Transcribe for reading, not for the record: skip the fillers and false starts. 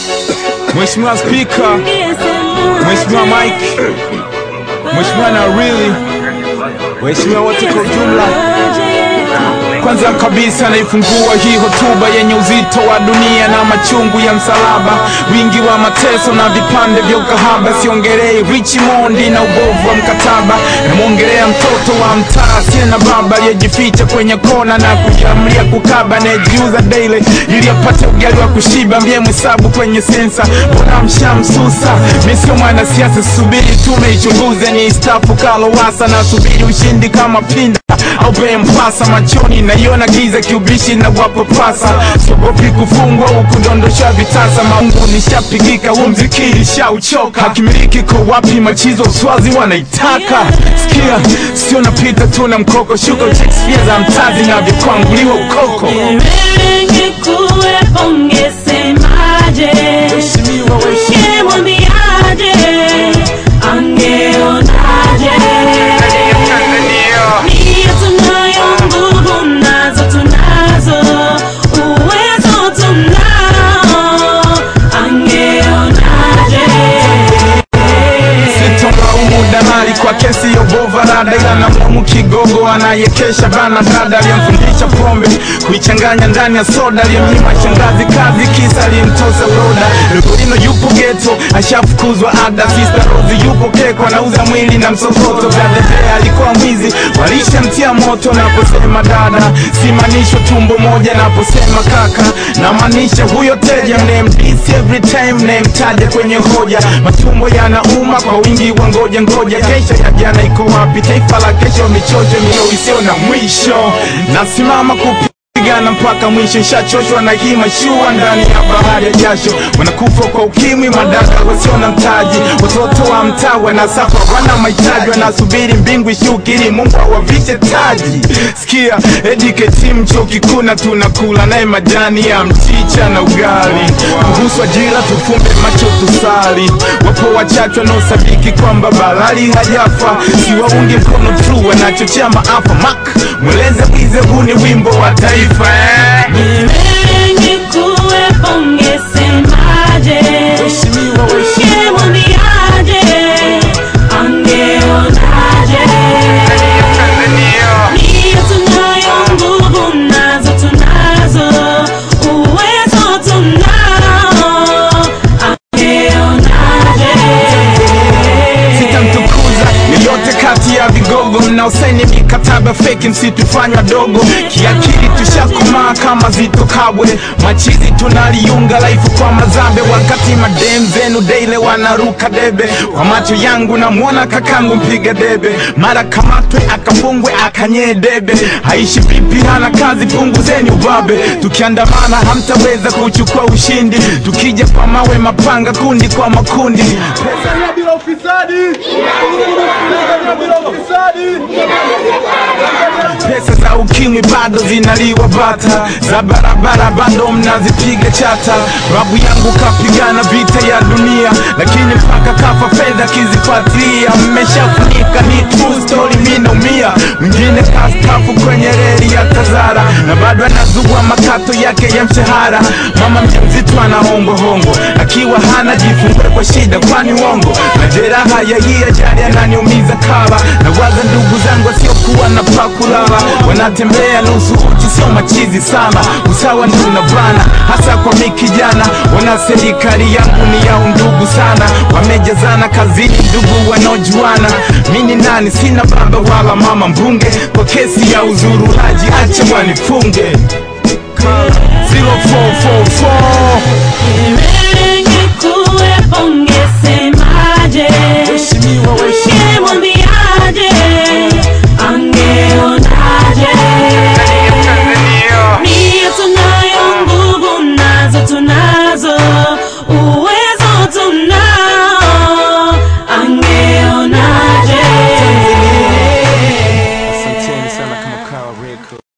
Mheshimiwa Speaker, Mheshimiwa Mike, Mheshimiwa Narili, Mheshimiwa wote kwa ujumla. Kwanza kabisa naifungua hii hotuba yenye uzito wa dunia na machungu ya msalaba, wingi wa mateso na vipande vya ukahaba. Siongelei Richmond na ubovu wa mkataba, namuongelea mtoto wa mtaa asiye na baba, aliyejificha kwenye kona na kujiamlia kukaba, anayejiuza daily ili apate ugali wa kushiba. Mbie mhesabu kwenye sensa, mbona mshamsusa? Mimi sio mwanasiasa, subiri tume ichunguze. Ni stafu Kalowasa na subiri ushindi kama Pinda au Mpasa. Machoni naiona giza kiubishi na wapo pasa, sogopi kufungwa huku dondosha vitasa. Maungu nishapigika, huu mziki nishauchoka. Hakimiliki kwa wapi machizo uswazi wanaitaka. Sikia, sio napita tu na mkoko, shuka Shakespeare za mtazi na vikwanguliwa ukoko. Wengi kuwepo ungesemaje, ungemwambiaje, angeonaje? Nia tunayo, nguvu nazo tunazo, uwezo tunao, angeonaje? Sitomlaumu dalali kwa kesi ya Bovarada, ila namlaumu kigogo anayekesha bana dada, aliyemfundisha pombe kuichanganya ndani ya soda, aliyemnyima shangazi kazi kisa aliyemtosa uroda. Lukulino yupo ghetto ashafukuzwa ada, Sister Rose yupo keko anauza mwili na msokoto. Gadebe alikuwa mwizi walishamtia moto. Naposema dada simaanisho tumbo moja, naposema kaka na maanisha huyo teja mnayemdisi every time mnayemtaja kwenye hoja. Matumbo yanauma kwa wingi wa ngoja. Kesha ya jana iko wapi? Taifa la kesho michocho mio isio na mwisho. Nasimama kupigana mpaka mwisho, nishachoshwa na hii mashua ndani ya bahari ya jasho. Wanakufa kwa ukimwi, madada wasio na mtaji, watoto wa mtaa wanasafa wana mahitaji, wanasubiri mbingu ishuke ili Mungu awavishe taji. Sikia, educate mcho kikuna tunakula naye majani ya mchicha na ugali. Kuhusu ajira tufumbe macho tusali, wapo wachache wanaosadiki kwamba balali hajafa. Siwaungi mkono true, wanachochea maafa. Mak, mweleze mwize huu ni wimbo wa taifa. Wengi kuwepo ungesemaje, ungemwambiaje, angeonaje? Nia tunayo, nguvu nazo tunazo, uwezo tunao, angeonaje? Sitamtukuza yoyote kati ya vigogo mnaosaini mikataba fake, msitufanywa dogo. Kiakili tushakomaa kama Zito Kabwe, machizi tunaliunga life kwa mazabe, wakati madem zenu daily wanaruka debe. Kwa macho yangu namuona kakangu mpiga debe, mara kamatwe akafungwe akanye debe. Haishi vipi hana kazi, punguzeni ubabe. Tukiandamana hamtaweza kuchukua ushindi, tukija kwa mawe mapanga kundi kwa makundi. Tanzania bila ufisadi, bila ufisadi. Pesa za ukimwi bado zinaliwa bata, za barabara bado mnazipiga chata. Babu yangu kapigana vita ya dunia, lakini mpaka kafa fedha kizifuatilia. Mmeshafunika, ni true story, mimi naumia. Mwingine kastafu kwenye reli ya Tazara, na bado anazugua makato yake ya mshahara. Mama mjamzito anaomba hongo, akiwa hana jifungwe kwa shida kwani uongo. Majeraha ya hii ajali ananiumiza kaba, na waza ndugu zangu wasiokuwa na pakulala. Wanatembea nusu uchi, sio machizi sana, usawa ndio unabana hasa kwa mikijana. Wana serikali yangu ni ya undugu sana, wamejazana kazini ndugu wanaojuana. Mimi nani? Sina baba wala mama mbunge, kwa kesi ya uzurulaji acha wanifunge. 0444